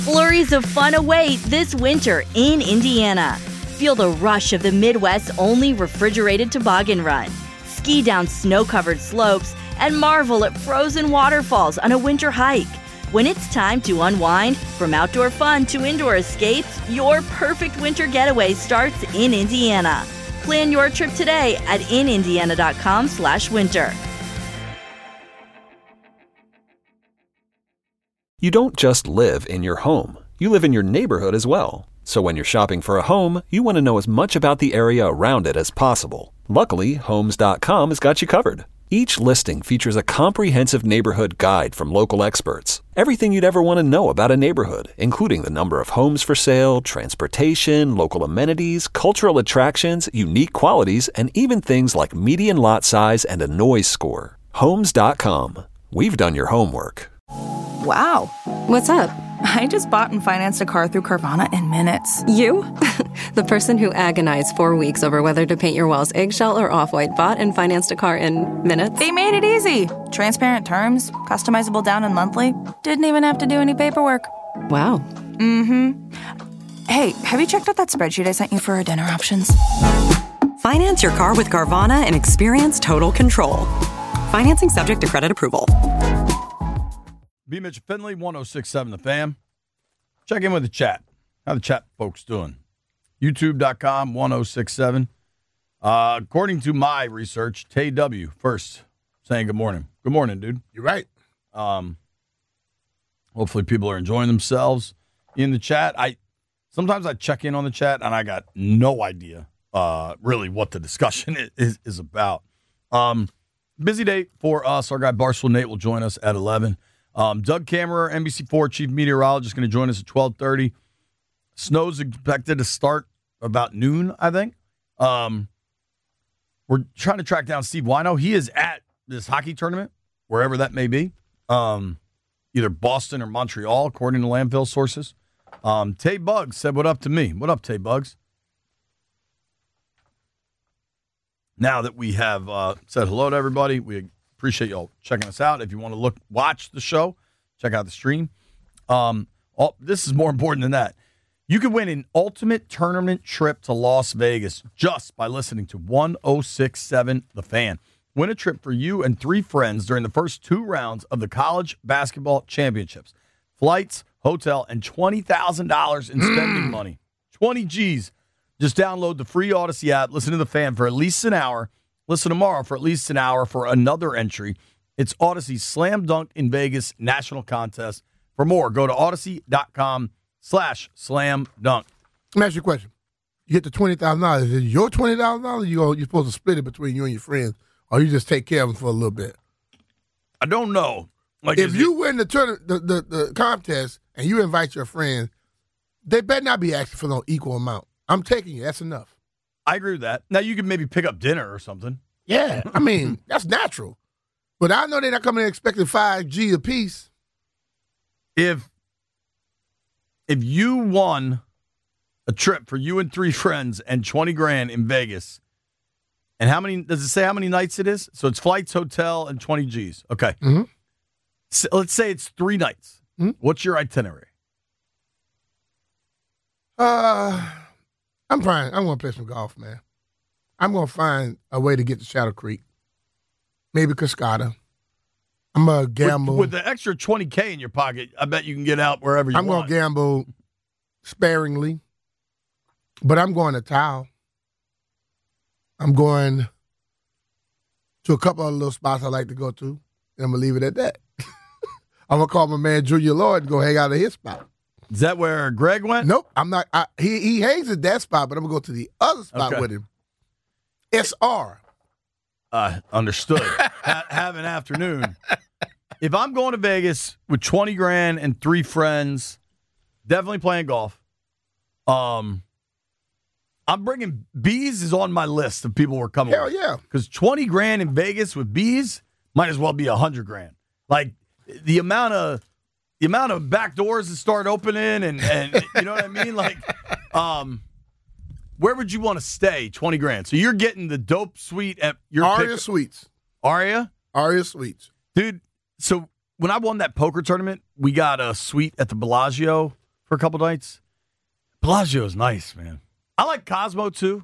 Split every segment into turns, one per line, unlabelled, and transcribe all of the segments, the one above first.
Flurries of fun await this winter in Indiana. Feel the rush of the Midwest's only refrigerated toboggan run. Ski down snow-covered slopes and marvel at frozen waterfalls on a winter hike. When it's time to unwind, from outdoor fun to indoor escapes, your perfect winter getaway starts in Indiana. Plan your trip today at inindiana.com/winter.
You don't just live in your home. You live in your neighborhood as well. So when you're shopping for a home, you want to know as much about the area around it as possible. Luckily, Homes.com has got you covered. Each listing features a comprehensive neighborhood guide from local experts. Everything you'd ever want to know about a neighborhood, including the number of homes for sale, transportation, local amenities, cultural attractions, unique qualities, and even things like median lot size and a noise score. Homes.com. We've done your homework.
Wow.
What's up?
I just bought and financed a car through Carvana in minutes.
You? The person who agonized 4 weeks over whether to paint your walls eggshell or off-white bought and financed a car in minutes?
They made it easy. Transparent terms, customizable down and monthly. Didn't even have to do any paperwork.
Wow.
Mm-hmm. Hey, have you checked out that spreadsheet I sent you for our dinner options?
Finance your car with Carvana and experience total control. Financing subject to credit approval.
B. Mitch Finley, 106.7 The Fan. Check in with the chat. How the chat folks doing? YouTube.com, 106.7. According to my research, Tay W. first saying good morning. Good morning, dude.
You're right.
Hopefully people are enjoying themselves in the chat. Sometimes I check in on the chat, and I got no idea really what the discussion is about. Busy day for us. Our guy Barstool Nate will join us at 11. Doug Kammerer, NBC4 chief meteorologist, going to join us at 12:30. Snow's expected to start about noon, I think. We're trying to track down Steve Wino. He is at this hockey tournament, wherever that may be, either Boston or Montreal, according to landfill sources. Tay Bugs said, what up to me? What up, Tay Bugs? Now that we have said hello to everybody, we appreciate y'all checking us out. If you want to watch the show, check out the stream. This is more important than that. You can win an ultimate tournament trip to Las Vegas just by listening to 106.7 The Fan. Win a trip for you and 3 friends during the first 2 rounds of the College Basketball Championships. Flights, hotel, and $20,000 in spending money. 20 G's. Just download the free Odyssey app, listen to The Fan for at least an hour. Listen tomorrow for at least an hour for another entry. It's Odyssey's Slam Dunk in Vegas national contest. For more, go to odyssey.com/slam dunk.
Let me ask you a question. You get the $20,000. Is it your $20,000? You're supposed to split it between you and your friends, or you just take care of them for a little bit?
I don't know.
If you win the contest and you invite your friends, they better not be asking for no equal amount. I'm taking you. That's enough.
I agree with that. Now, you can maybe pick up dinner or something.
Yeah. I mean, that's natural. But I know they're not coming in expecting $5G apiece.
If you won a trip for you and 3 friends and $20,000 in Vegas, and does it say how many nights it is? So it's flights, hotel, and 20 G's. Okay.
Mm-hmm.
So let's say it's 3 nights. Mm-hmm. What's your itinerary?
I'm fine. I'm going to play some golf, man. I'm going to find a way to get to Shadow Creek. Maybe Cascada. I'm going to gamble.
With the extra $20K in your pocket, I bet you can get out wherever you want.
I'm going to gamble sparingly, but I'm going to Tahoe. I'm going to a couple of little spots I like to go to, and I'm going to leave it at that. I'm going to call my man Junior Lloyd and go hang out at his spot.
Is that where Greg went?
Nope, I'm not. He hangs at that spot, but I'm going to go to the other spot with him. SR.
Understood. Have an afternoon. If I'm going to Vegas with $20,000 and 3 friends, definitely playing golf. I'm bringing bees is on my list of people who are coming.
Hell yeah!
Because $20,000 in Vegas with bees might as well be $100,000. Like the amount of back doors that start opening and you know what I mean? Like, where would you want to stay? $20,000. So you're getting the dope suite at your
Aria Suites.
Aria
Suites,
dude. So when I won that poker tournament, we got a suite at the Bellagio for a couple nights. Bellagio is nice, man. I like Cosmo, too.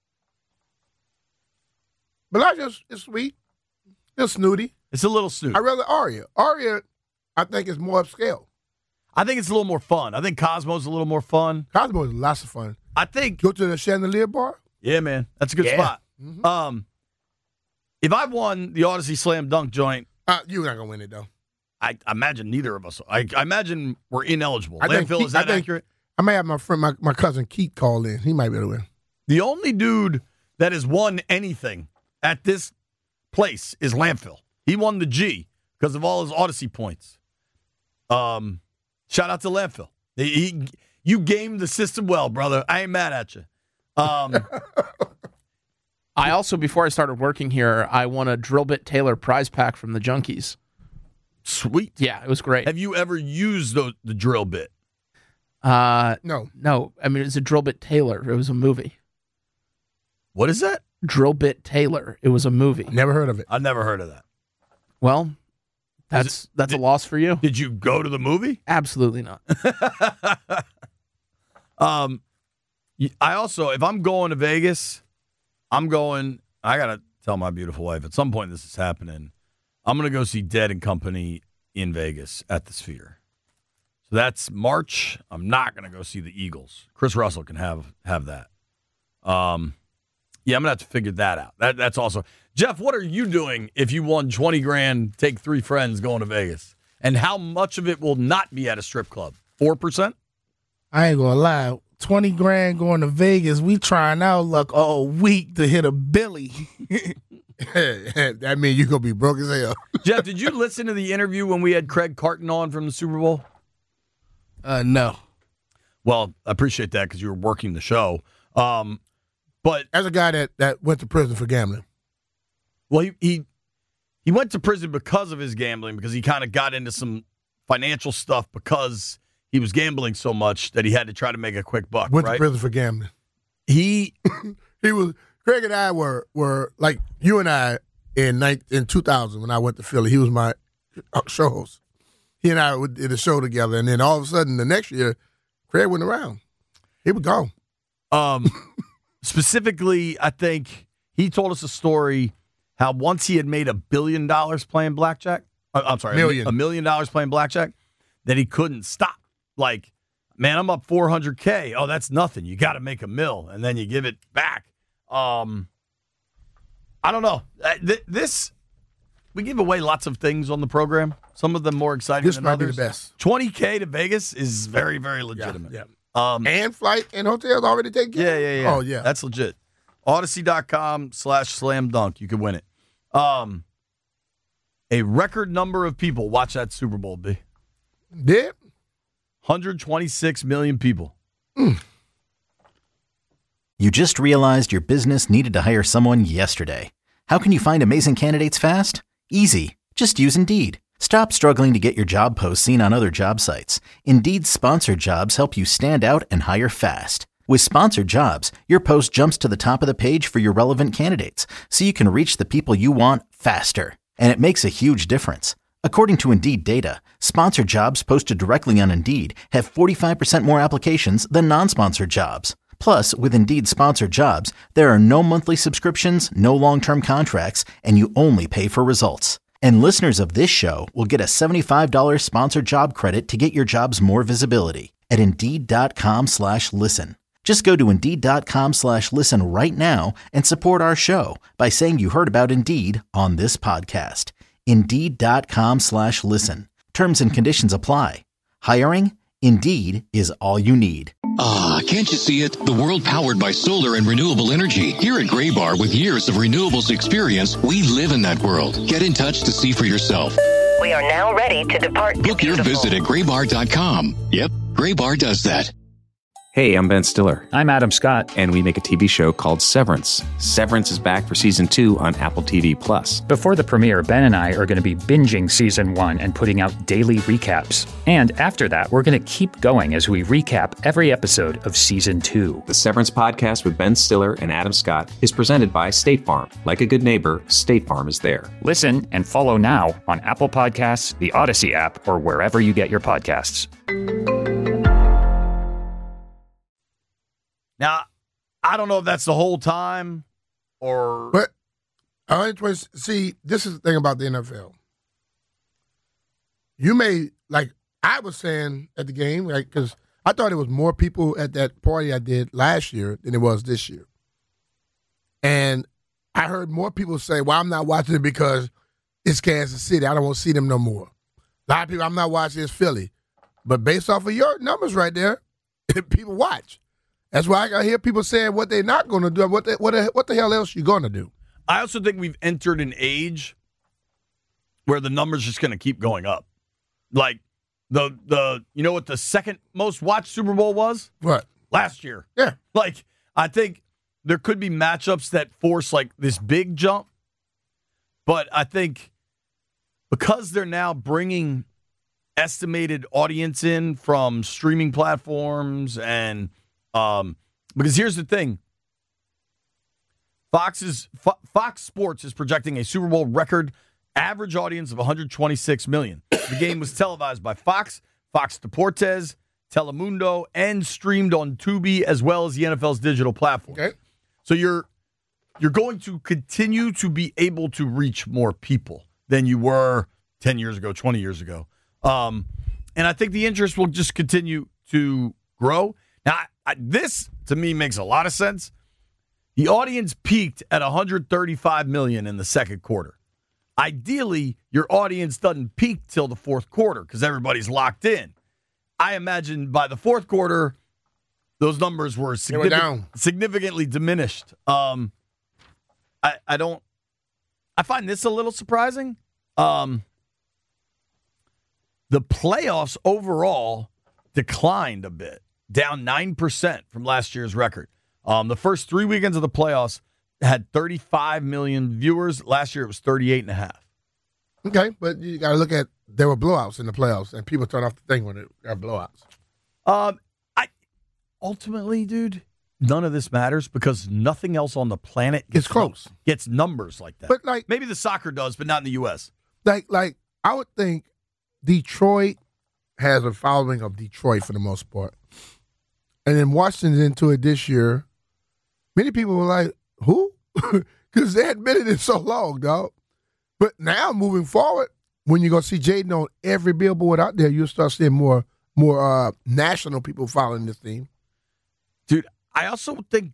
Bellagio is sweet. It's snooty.
It's a little snooty.
I rather Aria. Aria, I think, is more upscale.
I think it's a little more fun. I think Cosmo's a little more fun.
Cosmo is lots of fun.
I think.
Go to the Chandelier Bar?
Yeah, man. That's a good spot. Mm-hmm. If I won the Odyssey Slam Dunk joint.
You're not going to win it, though.
I imagine neither of us. I imagine we're ineligible.
Landfill,
is that accurate?
I may have my friend, my cousin Keith call in. He might be able to win.
The only dude that has won anything at this place is Landfill. He won the G because of all his Odyssey points. Shout out to Landfill. You gamed the system well, brother. I ain't mad at you.
I also, before I started working here, I won a Drill Bit Taylor prize pack from the Junkies.
Sweet.
Yeah, it was great.
Have you ever used the drill bit?
No.
I mean, it's a Drill Bit Taylor. It was a movie.
What is that?
Drill Bit Taylor. It was a movie.
Never heard of it.
I've never heard of that.
Well, that's a loss for you.
Did you go to the movie?
Absolutely not.
I also, if I'm going to Vegas, I got to tell my beautiful wife, at some point this is happening, I'm going to go see Dead and Company in Vegas at the Sphere. So that's March. I'm not going to go see the Eagles. Chris Russell can have that. Yeah, I'm going to have to figure that out. That's also. Jeff, what are you doing if you won $20,000, take 3 friends going to Vegas? And how much of it will not be at a strip club? 4%?
I ain't going to lie. $20,000 going to Vegas. We trying our luck all week to hit a Billy.
That means you're going to be broke as hell.
Jeff, did you listen to the interview when we had Craig Carton on from the Super Bowl?
No.
Well, I appreciate that because you were working the show. But
as a guy that went to prison for gambling.
Well, he went to prison because of his gambling, because he kind of got into some financial stuff because he was gambling so much that he had to try to make a quick buck.
Went to prison for gambling.
He
was. Craig and I were like you and I in 2000 when I went to Philly. He was my show host. He and I did a show together, and then all of a sudden the next year, Craig went around. He was gone.
Specifically, I think he told us a story how once he had made $1 billion playing blackjack. I'm sorry, $1 million playing blackjack, that he couldn't stop. Like, man, I'm up $400K. Oh, that's nothing. You got to make $1 million, and then you give it back. I don't know. We give away lots of things on the program. Some of them more exciting than others.
This might be the best.
$20K to Vegas is very, very legitimate.
Yeah. And flight and hotels already taken care of?
Yeah.
Oh, yeah.
That's legit. Odyssey.com/slam dunk. You could win it. A record number of people watch that Super Bowl, B.
Did?
126 million people.
You just realized your business needed to hire someone yesterday. How can you find amazing candidates fast? Easy. Just use Indeed. Stop struggling to get your job posts seen on other job sites. Indeed's sponsored jobs help you stand out and hire fast. With sponsored jobs, your post jumps to the top of the page for your relevant candidates, so you can reach the people you want faster. And it makes a huge difference. According to Indeed data, sponsored jobs posted directly on Indeed have 45% more applications than non-sponsored jobs. Plus, with Indeed sponsored jobs, there are no monthly subscriptions, no long-term contracts, and you only pay for results. And listeners of this show will get a $75 sponsored job credit to get your jobs more visibility at Indeed.com/listen. Just go to Indeed.com/listen right now and support our show by saying you heard about Indeed on this podcast. Indeed.com/listen. Terms and conditions apply. Hiring? Indeed is all you need.
Can't you see it? The world powered by solar and renewable energy. Here at Graybar, with years of renewables experience, we live in that world. Get in touch to see for yourself.
We are now ready to depart.
Book your visit at Graybar.com. Yep, Graybar does that.
Hey, I'm Ben Stiller. I'm Adam Scott. And we make a TV show called Severance. Severance is back for Season 2 on Apple TV+.
Before the premiere, Ben and I are going to be binging Season 1 and putting out daily recaps. And after that, we're going to keep going as we recap every episode of Season 2.
The Severance podcast with Ben Stiller and Adam Scott is presented by State Farm. Like a good neighbor, State Farm is there.
Listen and follow now on Apple Podcasts, the Odyssey app, or wherever you get your podcasts.
Now, I don't know if that's the whole time or.
But see, this is the thing about the NFL. You may, like I was saying at the game, like, because I thought it was more people at that party I did last year than it was this year. And I heard more people say, well, I'm not watching it because it's Kansas City. I don't want to see them no more. A lot of people, I'm not watching, it's Philly. But based off of your numbers right there, people watch. That's why I hear people saying what they're not going to do. What the hell else you going to do?
I also think we've entered an age where the numbers just going to keep going up. Like the you know what the second most watched Super Bowl was?
What?
Last year.
Yeah.
Like, I think there could be matchups that force like this big jump. But I think because they're now bringing estimated audience in from streaming platforms and because here's the thing. Fox Sports is projecting a Super Bowl record average audience of 126 million. The game was televised by Fox, Fox Deportes, Telemundo, and streamed on Tubi as well as the NFL's digital platform.
Okay.
So you're going to continue to be able to reach more people than you were 10 years ago, 20 years ago. And I think the interest will just continue to grow. Now, this, to me, makes a lot of sense. The audience peaked at 135 million in the second quarter. Ideally, your audience doesn't peak till the fourth quarter because everybody's locked in. I imagine by the fourth quarter, those numbers were significantly diminished. I find this a little surprising. The playoffs overall declined a bit, down 9% from last year's record. The first 3 weekends of the playoffs had 35 million viewers. Last year it was 38.5.
Okay, but you got to look at, there were blowouts in the playoffs, and people turn off the thing when there are blowouts.
Ultimately, dude, none of this matters because nothing else on the planet gets numbers like that.
But like
maybe the soccer does, but not in the U.S.
Like I would think Detroit has a following of Detroit for the most part. And then Washington's into it this year. Many people were like, who? Because they hadn't been in it so long, dog. But now, moving forward, when you're going to see Jaden on every billboard out there, you'll start seeing more national people following this team.
Dude, I also think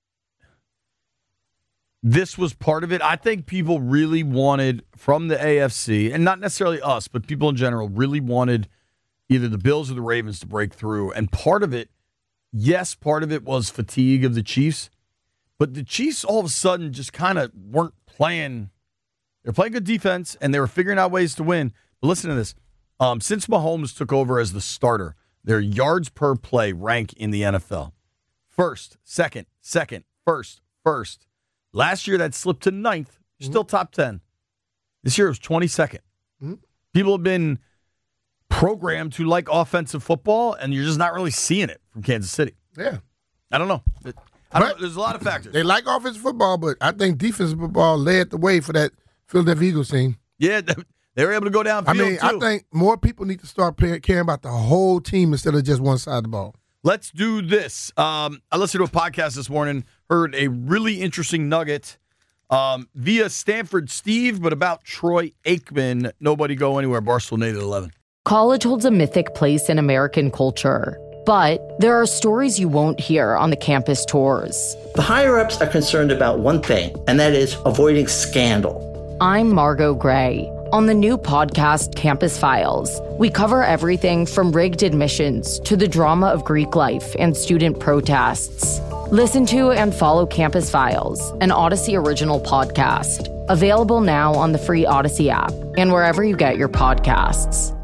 this was part of it. I think people really wanted, from the AFC, and not necessarily us, but people in general, really wanted either the Bills or the Ravens to break through. And part of it, part of it was fatigue of the Chiefs. But the Chiefs all of a sudden just kind of weren't playing. They're playing good defense, and they were figuring out ways to win. But listen to this. Since Mahomes took over as the starter, their yards per play rank in the NFL. First, second, first. Last year, that slipped to 9th. Still top 10. This year, it was 22nd. Mm-hmm. People have been programmed to like offensive football, and you're just not really seeing it from Kansas City.
Yeah.
I don't know. There's a lot of factors.
They like offensive football, but I think defensive football led the way for that Philadelphia Eagles team.
Yeah, they were able to go downfield, too.
I think more people need to start caring about the whole team instead of just one side of the ball.
Let's do this. I listened to a podcast this morning, heard a really interesting nugget via Stanford Steve, but about Troy Aikman. Nobody go anywhere. Barstool Nate at 11.
College holds a mythic place in American culture, but there are stories you won't hear on the campus tours.
The higher-ups are concerned about one thing, and that is avoiding scandal.
I'm Margot Gray. On the new podcast, Campus Files, we cover everything from rigged admissions to the drama of Greek life and student protests. Listen to and follow Campus Files, an Odyssey original podcast. Available now on the free Odyssey app and wherever you get your podcasts.